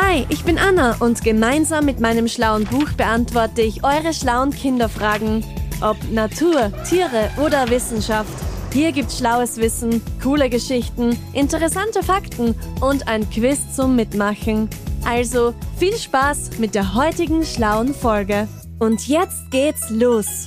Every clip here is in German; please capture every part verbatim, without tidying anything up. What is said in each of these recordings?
Hi, ich bin Anna und gemeinsam mit meinem schlauen Buch beantworte ich eure schlauen Kinderfragen. Ob Natur, Tiere oder Wissenschaft. Hier gibt's schlaues Wissen, coole Geschichten, interessante Fakten und ein Quiz zum Mitmachen. Also viel Spaß mit der heutigen schlauen Folge. Und jetzt geht's los.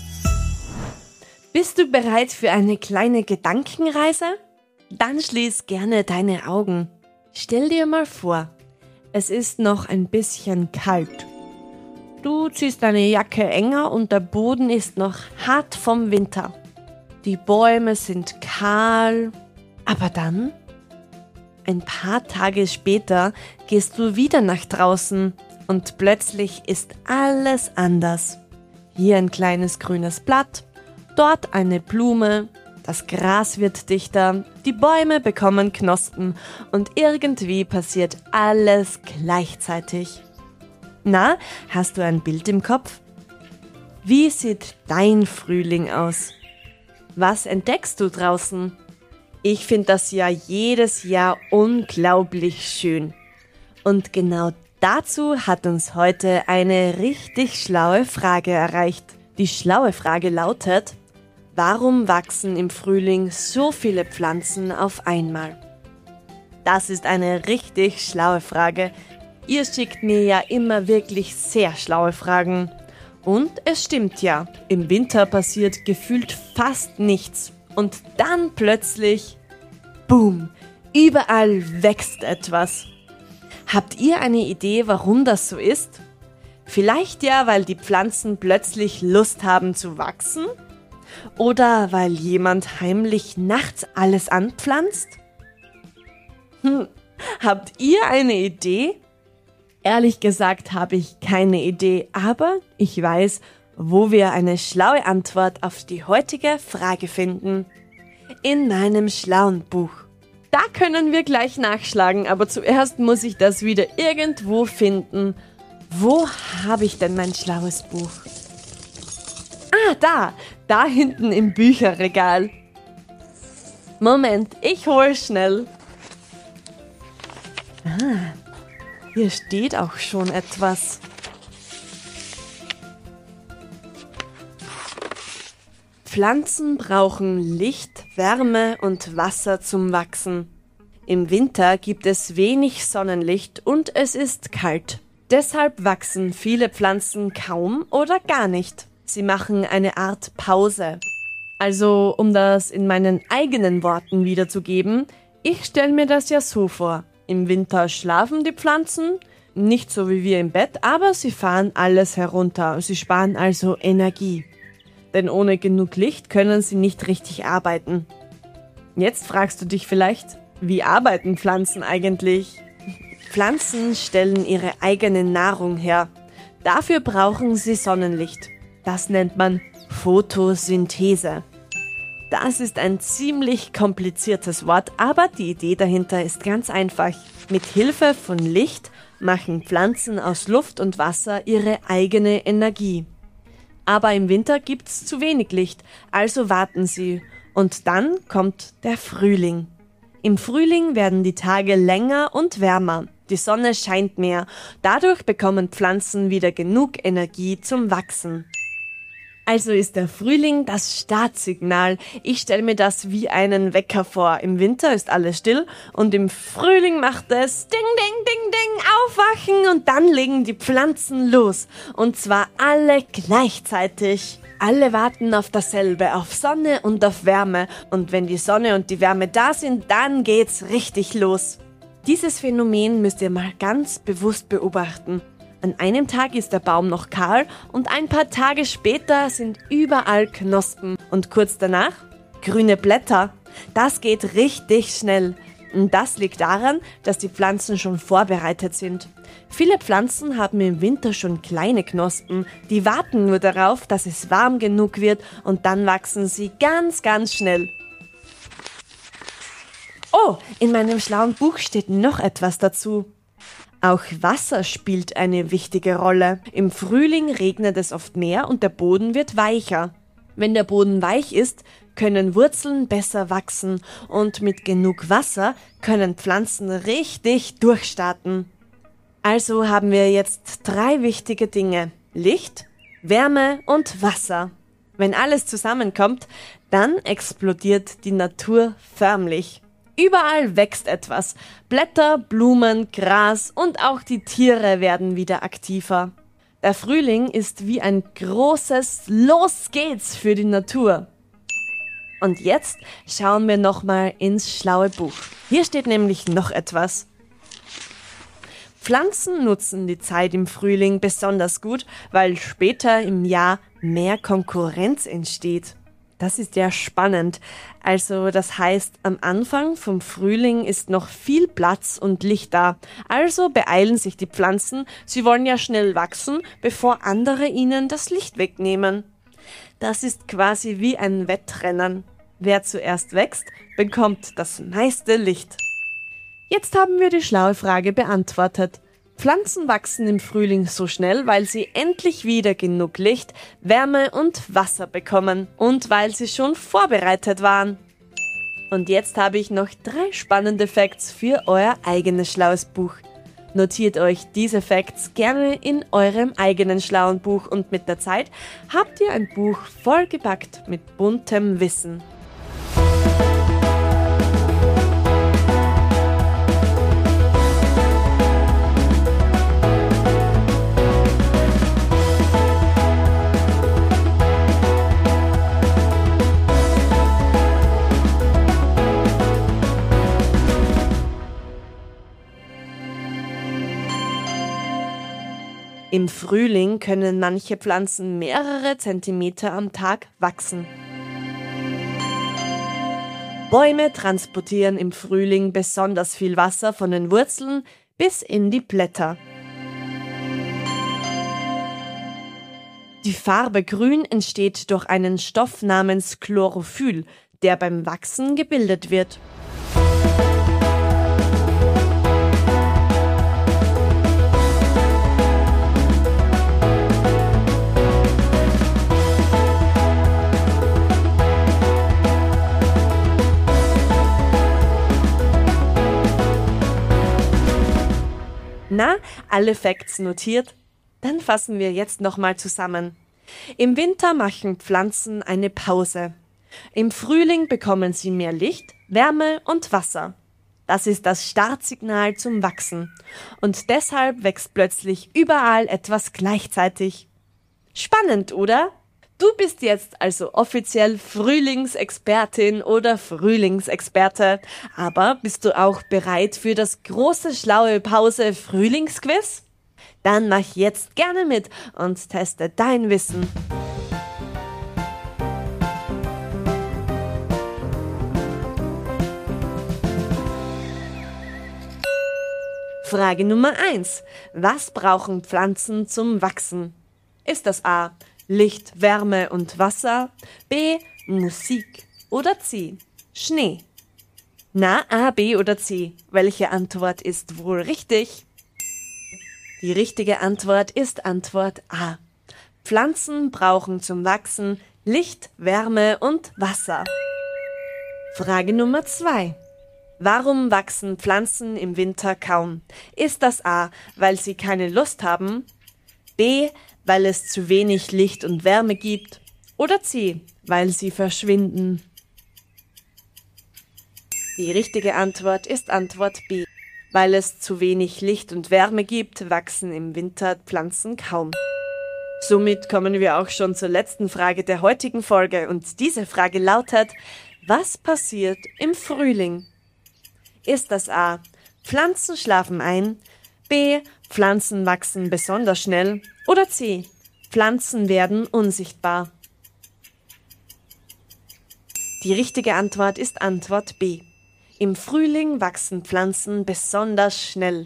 Bist du bereit für eine kleine Gedankenreise? Dann schließ gerne deine Augen. Stell dir mal vor, es ist noch ein bisschen kalt. Du ziehst deine Jacke enger und der Boden ist noch hart vom Winter. Die Bäume sind kahl, aber dann, ein paar Tage später, gehst du wieder nach draußen und plötzlich ist alles anders. Hier ein kleines grünes Blatt, dort eine Blume, das Gras wird dichter, die Bäume bekommen Knospen und irgendwie passiert alles gleichzeitig. Na, hast du ein Bild im Kopf? Wie sieht dein Frühling aus? Was entdeckst du draußen? Ich finde das ja jedes Jahr unglaublich schön. Und genau dazu hat uns heute eine richtig schlaue Frage erreicht. Die schlaue Frage lautet: Warum wachsen im Frühling so viele Pflanzen auf einmal? Das ist eine richtig schlaue Frage. Ihr schickt mir ja immer wirklich sehr schlaue Fragen. Und es stimmt ja, im Winter passiert gefühlt fast nichts. Und dann plötzlich, boom, überall wächst etwas. Habt ihr eine Idee, warum das so ist? Vielleicht ja, weil die Pflanzen plötzlich Lust haben zu wachsen? Oder weil jemand heimlich nachts alles anpflanzt? Hm, habt ihr eine Idee? Ehrlich gesagt habe ich keine Idee, aber ich weiß, wo wir eine schlaue Antwort auf die heutige Frage finden. In meinem schlauen Buch. Da können wir gleich nachschlagen, aber zuerst muss ich das wieder irgendwo finden. Wo habe ich denn mein schlaues Buch? Ah, da, da hinten im Bücherregal. Moment, ich hol schnell. Ah. Hier steht auch schon etwas. Pflanzen brauchen Licht, Wärme und Wasser zum Wachsen. Im Winter gibt es wenig Sonnenlicht und es ist kalt. Deshalb wachsen viele Pflanzen kaum oder gar nicht. Sie machen eine Art Pause. Also, um das in meinen eigenen Worten wiederzugeben, ich stelle mir das ja so vor. Im Winter schlafen die Pflanzen, nicht so wie wir im Bett, aber sie fahren alles herunter. Sie sparen also Energie. Denn ohne genug Licht können sie nicht richtig arbeiten. Jetzt fragst du dich vielleicht, wie arbeiten Pflanzen eigentlich? Pflanzen stellen ihre eigene Nahrung her. Dafür brauchen sie Sonnenlicht. Das nennt man Photosynthese. Das ist ein ziemlich kompliziertes Wort, aber die Idee dahinter ist ganz einfach. Mit Hilfe von Licht machen Pflanzen aus Luft und Wasser ihre eigene Energie. Aber im Winter gibt's zu wenig Licht, also warten sie. Und dann kommt der Frühling. Im Frühling werden die Tage länger und wärmer. Die Sonne scheint mehr. Dadurch bekommen Pflanzen wieder genug Energie zum Wachsen. Also ist der Frühling das Startsignal. Ich stelle mir das wie einen Wecker vor. Im Winter ist alles still und im Frühling macht es Ding, Ding, Ding, Ding, aufwachen und dann legen die Pflanzen los. Und zwar alle gleichzeitig. Alle warten auf dasselbe, auf Sonne und auf Wärme. Und wenn die Sonne und die Wärme da sind, dann geht's richtig los. Dieses Phänomen müsst ihr mal ganz bewusst beobachten. An einem Tag ist der Baum noch kahl und ein paar Tage später sind überall Knospen und kurz danach grüne Blätter. Das geht richtig schnell. Und das liegt daran, dass die Pflanzen schon vorbereitet sind. Viele Pflanzen haben im Winter schon kleine Knospen, die warten nur darauf, dass es warm genug wird und dann wachsen sie ganz, ganz schnell. Oh, in meinem schlauen Buch steht noch etwas dazu. Auch Wasser spielt eine wichtige Rolle. Im Frühling regnet es oft mehr und der Boden wird weicher. Wenn der Boden weich ist, können Wurzeln besser wachsen und mit genug Wasser können Pflanzen richtig durchstarten. Also haben wir jetzt drei wichtige Dinge. Licht, Wärme und Wasser. Wenn alles zusammenkommt, dann explodiert die Natur förmlich. Überall wächst etwas. Blätter, Blumen, Gras und auch die Tiere werden wieder aktiver. Der Frühling ist wie ein großes Los geht's für die Natur. Und jetzt schauen wir nochmal ins schlaue Buch. Hier steht nämlich noch etwas. Pflanzen nutzen die Zeit im Frühling besonders gut, weil später im Jahr mehr Konkurrenz entsteht. Das ist ja spannend. Also das heißt, am Anfang vom Frühling ist noch viel Platz und Licht da. Also beeilen sich die Pflanzen. Sie wollen ja schnell wachsen, bevor andere ihnen das Licht wegnehmen. Das ist quasi wie ein Wettrennen. Wer zuerst wächst, bekommt das meiste Licht. Jetzt haben wir die schlaue Frage beantwortet. Pflanzen wachsen im Frühling so schnell, weil sie endlich wieder genug Licht, Wärme und Wasser bekommen und weil sie schon vorbereitet waren. Und jetzt habe ich noch drei spannende Facts für euer eigenes schlaues Buch. Notiert euch diese Facts gerne in eurem eigenen schlauen Buch und mit der Zeit habt ihr ein Buch vollgepackt mit buntem Wissen. Im Frühling können manche Pflanzen mehrere Zentimeter am Tag wachsen. Bäume transportieren im Frühling besonders viel Wasser von den Wurzeln bis in die Blätter. Die Farbe Grün entsteht durch einen Stoff namens Chlorophyll, der beim Wachsen gebildet wird. Na, alle Facts notiert? Dann fassen wir jetzt nochmal zusammen. Im Winter machen Pflanzen eine Pause. Im Frühling bekommen sie mehr Licht, Wärme und Wasser. Das ist das Startsignal zum Wachsen. Und deshalb wächst plötzlich überall etwas gleichzeitig. Spannend, oder? Du bist jetzt also offiziell Frühlingsexpertin oder Frühlingsexperte. Aber bist du auch bereit für das große schlaue Pause Frühlingsquiz? Dann mach jetzt gerne mit und teste dein Wissen. Frage Nummer eins. Was brauchen Pflanzen zum Wachsen? Ist das A. Licht, Wärme und Wasser, B. Musik oder C. Schnee? Na, A, B oder C? Welche Antwort ist wohl richtig? Die richtige Antwort ist Antwort A. Pflanzen brauchen zum Wachsen Licht, Wärme und Wasser. Frage Nummer zwei. Warum wachsen Pflanzen im Winter kaum? Ist das A, weil sie keine Lust haben? B, weil es zu wenig Licht und Wärme gibt? Oder C, weil sie verschwinden? Die richtige Antwort ist Antwort B. Weil es zu wenig Licht und Wärme gibt, wachsen im Winter Pflanzen kaum. Somit kommen wir auch schon zur letzten Frage der heutigen Folge und diese Frage lautet: Was passiert im Frühling? Ist das A. Pflanzen schlafen ein, B. Pflanzen wachsen besonders schnell oder C. Pflanzen werden unsichtbar? Die richtige Antwort ist Antwort B. Im Frühling wachsen Pflanzen besonders schnell.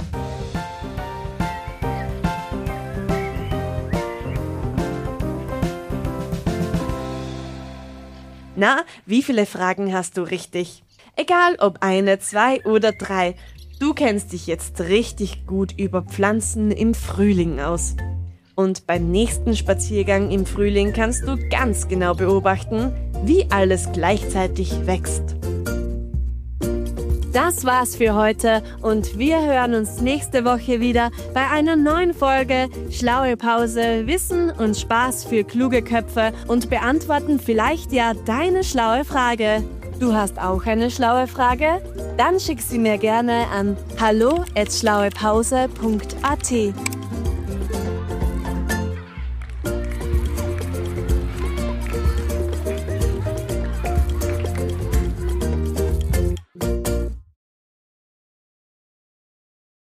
Na, wie viele Fragen hast du richtig? Egal ob eine, zwei oder drei, du kennst dich jetzt richtig gut über Pflanzen im Frühling aus. Und beim nächsten Spaziergang im Frühling kannst du ganz genau beobachten, wie alles gleichzeitig wächst. Das war's für heute und wir hören uns nächste Woche wieder bei einer neuen Folge Schlaue Pause, Wissen und Spaß für kluge Köpfe und beantworten vielleicht ja deine schlaue Frage. Du hast auch eine schlaue Frage? Dann schick sie mir gerne an hallo at schlauepause punkt at.